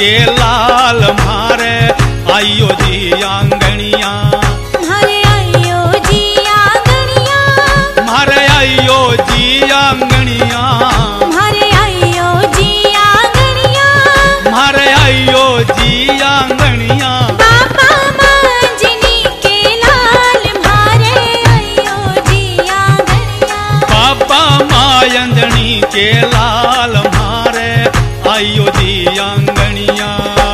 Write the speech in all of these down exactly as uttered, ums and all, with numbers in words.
के लाल मारे आइयो जी आंगणिया। मारे आइयो जी आंगणिया। मारे आइयो जी आंगणिया। मारे आइयो जी आंगणिया। मारे आइयो जी आंगणिया। बाबा मांझनी के लाल मारे आइयो जी आंगणिया। बाबा मांझनी के लाल मारे आइयो जी आंगणिया।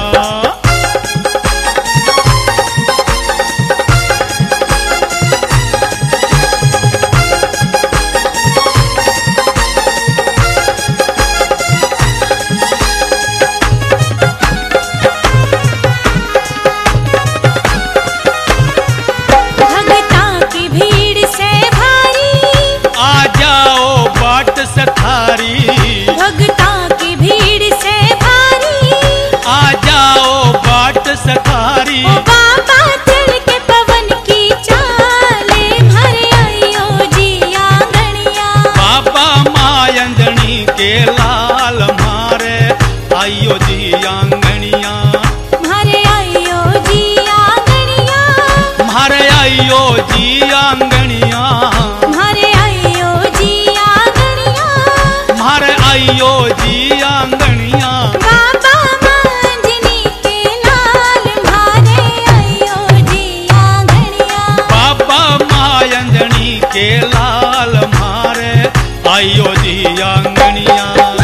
भगता की भीड़ से भारी आ जाओ बाट सखारी। भगता की भीड़ से भारी आ जाओ बाट सखारी। ओ बाबा चल के पवन की चाले मारे आइयो जी आंगणिया। बाबा मांझनी के लाल मारे आइयो जी आंगणिया। मारे आइयो जी आंगणिया। मारे आइयो जी आंगणिया। मारे आइयो जी आंगणिया। मारे आइयो जी आंगणिया। बाबा मांझनी के लाल मारे आइयो जी आंगणिया। बाबा मांझनी के लाल मारे आइयो जी आंगणिया।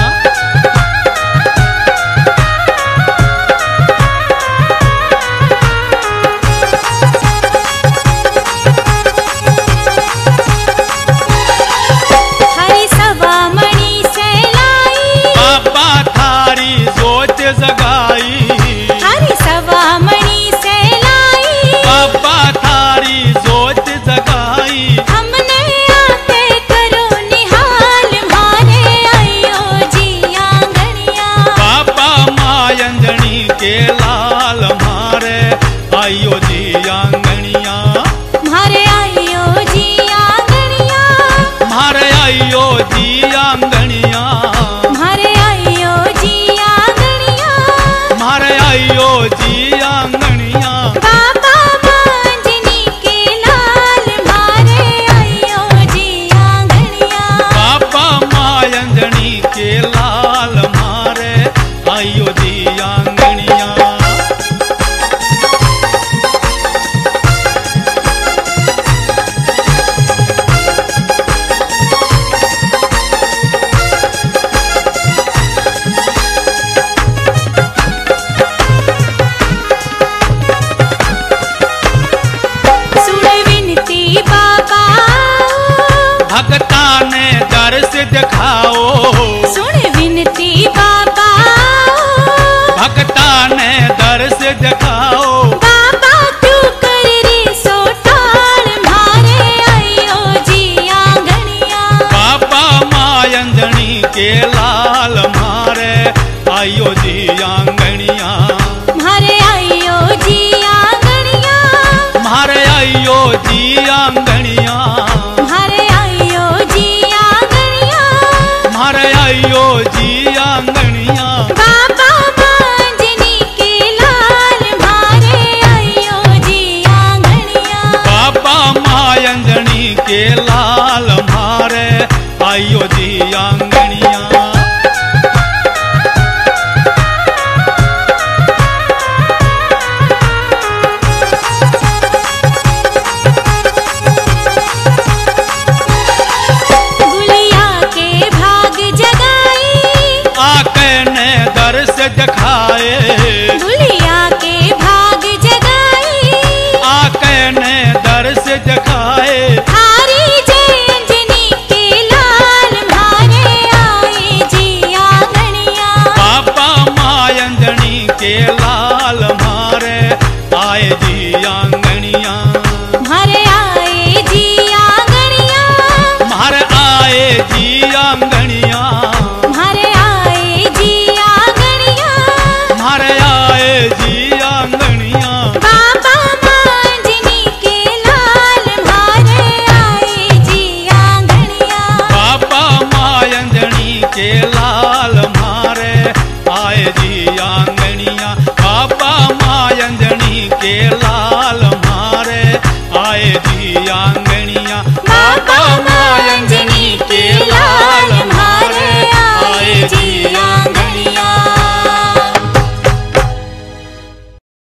हरि सवा मणि से लाई बाबा थारी जोत जगाई। हरि सवा मणि से लाई बाबा थारी जोत जगाई। हमने आते करो निहाल मारे आइयो जी आंगणिया। बाबा मांझनी के लाल मारे आइयो जी आंगणिया। मारे आइयो जी आंगणिया। मारे आइयो जी आंगणिया। मारे आइयो जी आंगणिया। मारे आइयो जी आंगणिया। बाबा मांझनी के लाल मारे आइयो जी आंगणिया। बाबा मांझनी के लाल मारे आइयो जी आंगणिया। सुन विनती बाबा भगता ने दर्श दिखाओ। सुन विनती बाबा भगता ने दर्श दिखाओ। बाबा क्यों कर रे सोटाल मारे आइयो जी आंगणिया। बाबा मांझनी के लाल मारे आइयो जी आंगणिया। मारे आइयो जी आंगणिया। मारे आइयो जी आंगणिया। मारे आइयो जी आंगणिया। मारे आइयो जी आंगणिया। बाबा मांझनी के लाल मारे आइयो जी आंगणिया। बाबा मांझनी के लाल मारे आइयो जी आंगणिया। गुलिया के भाग जगाई आके ने दर्श दिखाओ।